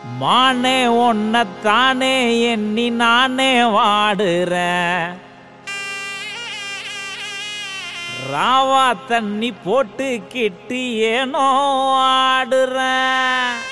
மானே ஒன்னத்தானே எண்ணி நானே வாடுறேன். ராவா தண்ணி போட்டு கிட்டு ஏனோ ஆடுறேன்.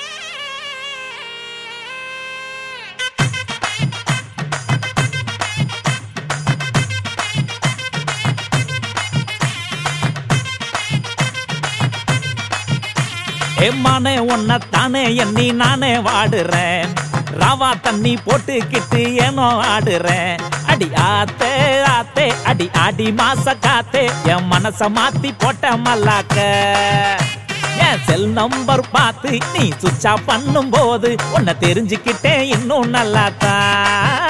மானே ஒன்னத்தானே எண்ணி நானே வாடுறேன். ராவா தண்ணி போட்டுக்கிட்டு ஏனோ ஆடுறேன். அடி ஆத்தே ஆத்தே அடி ஆடி மாச காத்தே என் மனச மாத்தி போட்ட மல்லாக்க. என் செல் நம்பர் பார்த்து நீ சுவிட்ச் ஆஃப் பண்ணும் போது உன்னை தெரிஞ்சுக்கிட்டே இன்னும் நல்லாத்தான்.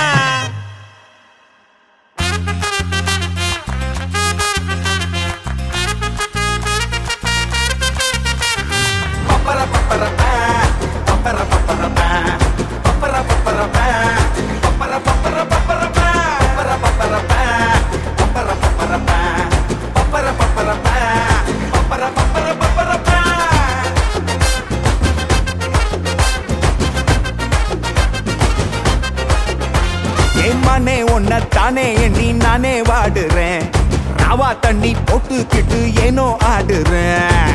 மானே ஒன்னத்தானே எண்ணி நானே வாடுறேன். ராவா தண்ணி போட்டுக்கிட்டு ஏனோ ஆடுறேன்.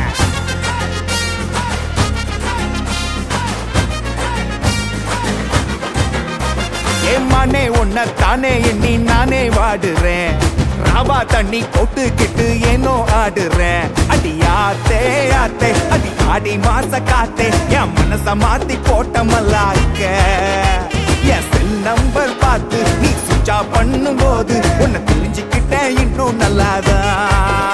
மானே ஒன்னத்தானே எண்ணி நானே வாடுறேன். ராவா தண்ணி போட்டுக்கிட்டு ஏனோ ஆடுறேன். அடி ஆத்தே ஆத்தே அடி ஆடி மாச காத்தே என் மனச மாத்தி போட்ட மல்லாக்க. என் செல் நம்பர் பார்த்து நீ சுவிட்ச் ஆஃப் பண்ணும் போது உன்னை தெரிஞ்சுக்கிட்டேன் இன்னும் நல்லாதான்.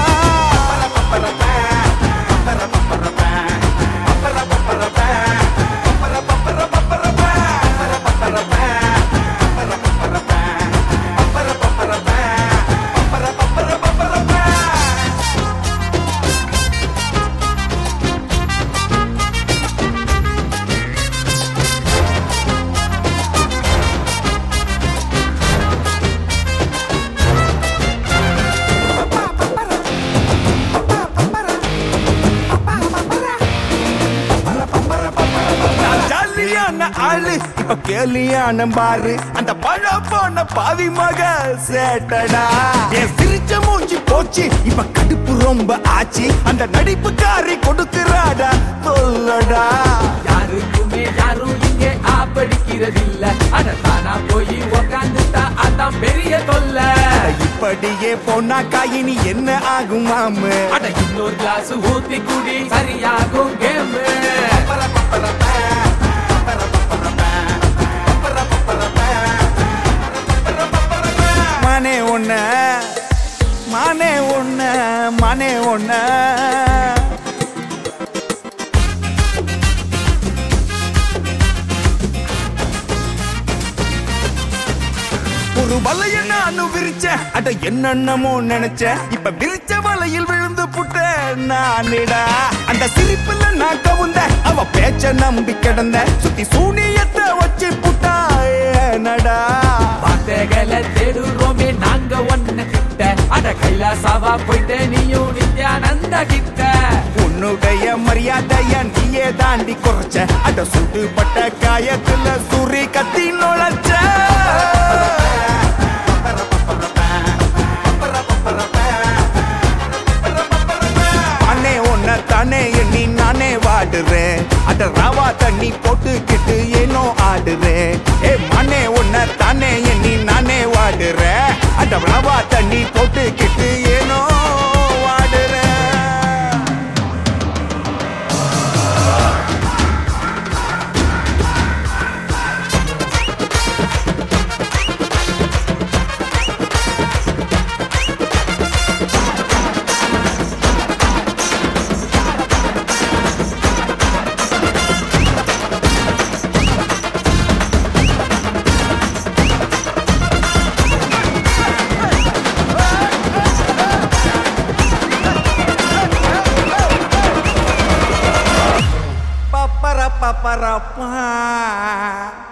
ஆளு இப்ப கேலியான பாரு அந்த பழ போன பாவி மக சேட்டடா. என் சிரிச்ச மூஞ்சி போச்சு இப்ப கடுப்பு ரொம்ப ஆச்சு. அந்த நடிப்புக்காரி கொடுக்கிறாடா சொல்லடா. யாருக்குமே யாரும் இங்கே ஆப்படிக்கிறதில்ல. அட தானா போய் உக்காந்துட்டா அதான் பெரிய தொல்லை. இப்படியே போனா காயினி என்ன ஆகும் மாமு. அட இன்னொரு கிளாஸ் ஊத்தி குடி சரியாகும் கேமு. மானே ஒண்ண மானே ஒண்ண மானே ஒண்ண ஒரு வலைய நானு விரிச்ச அட என்னென்னமோ நினைச்ச. இப்ப விரிச்ச வலையில் விழுந்து புட்ட நானிடா. அந்த சிரிப்புல நான் கவுந்த அவ பேச்ச நம்பி கிடந்த சுத்தி சூனியத்தை வச்சு புட்டா ஏனடா. வார்த்தைகளை தேடுறோமே நாங்க ஒன்ன கிட்ட. அட கைலாசாவா போயிட்டு நீயும் நித்யானந்த கிட்ட. உன்னுடைய மரியாதைய நீயே தாண்டி குறைச்ச. அட சுட்டுப்பட்ட காயத்துல சூரி கத்தி நுழைச்ச. மானே ஒன்னத்தானே எண்ணி நானே வாடுறேன். அட ராவா தண்ணி போட்டுக்கிட்டு ஏனோ ஆடுறேன். மானே ஒன்னத்தானே எண்ணி நானே வாடுறேன். அட ராவா தண்ணி போட்டுக்கிட்டு ஏனோ வாடுறேன். Paparapapa